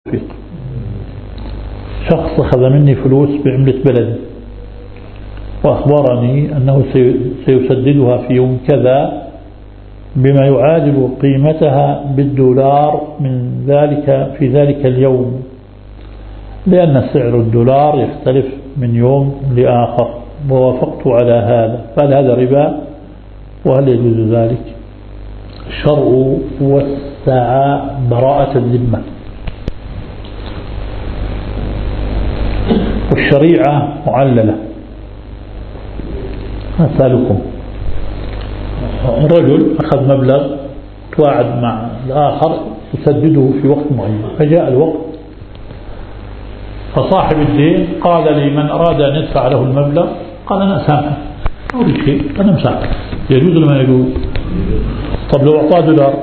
شخص أخذ مني فلوس بعملة بلدي وأخبرني أنه سيسددها في يوم كذا بما يعادل قيمتها بالدولار في ذلك اليوم، لأن سعر الدولار يختلف من يوم لآخر، ووافقت على هذا. فهل هذا ربا؟ وهل يجوز ذلك؟ الشرع وسع براءة الذمة، والشريعة معللة. أسألكم، رجل أخذ مبلغ تواعد مع الآخر يسدده في وقت معين، فجاء الوقت فصاحب الدين قال لي: من أراد أن يدفع له المبلغ قال: أنا أسامحه، أريد شيء أنا مسامحه. يجوز ولا ما يجوز؟ طب لو أعطاه دولار؟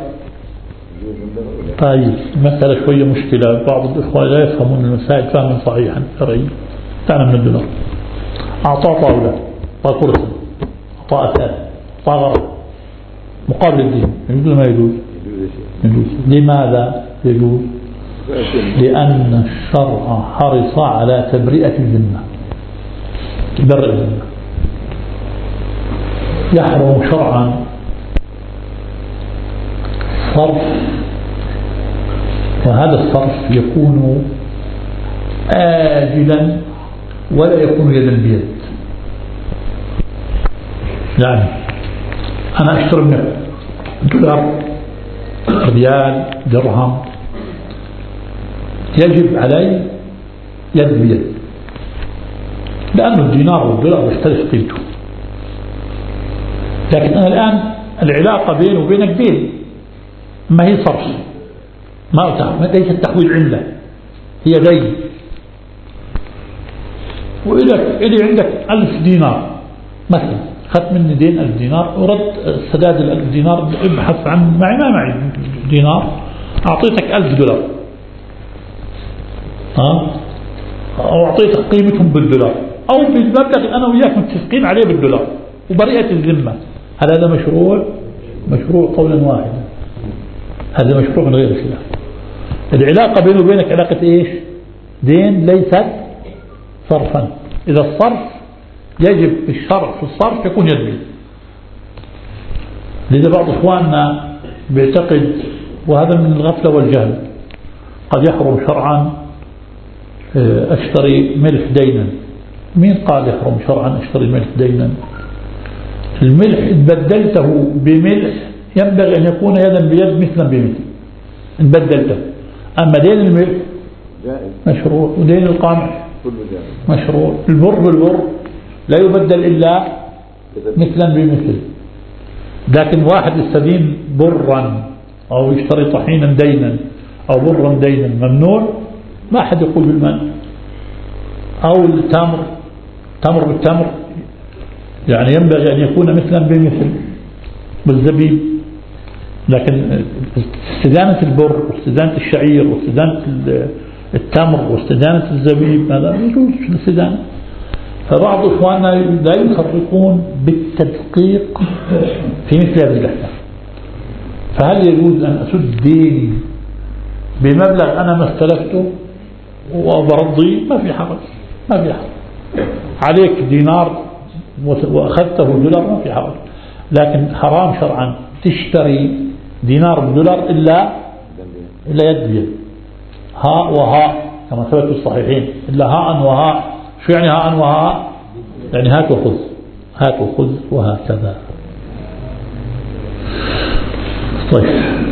طيب مسألة شوية مشكلة، بعض الإخوة لا يفهمون المسائل فهما صحيحا شرعيا. تعال من الدولار، أعطاه طاولة، أعطاه كرسي، أعطاه أثاث، أعطاه غرض مقابل الدين، يجوز ولا ما يجوز؟ يجوز. لماذا يجوز؟ لأن الشرع حرص على تبرئة الذمة، تبرئ الذمة. يحرم شرعا صرف، وهذا الصرف يكون آجلا ولا يكون يدا بيد. يعني أنا أشتري منك دولار، ريال، درهم، يجب علي يد بيد، لأن الدينار والدولار يختلف قيمته. لكن أنا الآن العلاقة بيني وبينك دين، ما هي صرف، ما ليس التحويل عنده، هي دين. وإذا عندك 1000 دينار مثلا، أخذت مني دين 1000 دينار، ورد سداد 1000 دينار، ابحث عن ما معي دينار، أعطيتك 1000 دولار، أو أعطيتك قيمتهم بالدولار، أو بالمبلغ أنا وياك متفقين عليه بالدولار، وبرئة الذمة. هل هذا مشروع؟ مشروع قولا واحدا، هذا مشروع من غير خلاف. العلاقة بينه وبينك علاقة إيش؟ دين، ليست صرفا. إذا الصرف يجب الشرع في الصرف يكون يدبي. لذا بعض إخواننا بيعتقد، وهذا من الغفلة والجهل، قد يحرم شرعا أشتري ملح دينا. مين قال يحرم شرعا أشتري ملح دينا؟ الملح إن بدلته بملح ينبغي أن يكون يدا بيد مثلا بمثل إن بدلته. أما دين الملح مشروع، ودين القمح مشروع. البر بالبر لا يبدل إلا مثلا بمثل. لكن واحد يستدين برا أو يشتري طحينا دينا أو برا دينا ممنوع، ما أحد يقول بالمنع. أو التمر، تمر بالتمر، يعني ينبغي أن يكون مثلا بمثل بالزبيب. لكن استدانة البر واستدانة الشعير واستدانة التمر واستدانة الزبيب هذا يجوز في الاستدانة. فبعض إخواننا لا يفرقون بالتدقيق في مثل هذه الأحكام. فهل يجوز أن أسد ديني بمبلغ أنا ما استلفته وبرضي؟ ما في حرج، ما في حرج. عليك دينار وأخذته دولار ما في حرج. لكن حرام شرعا تشتري دينار بدولار إلا يد بيد، هاء وهاء كما ثبت في الصحيحين، إلا هاء وهاء. شو يعني هاء وهاء؟ يعني هات وخذ، هات وخذ وهكذا. طيب.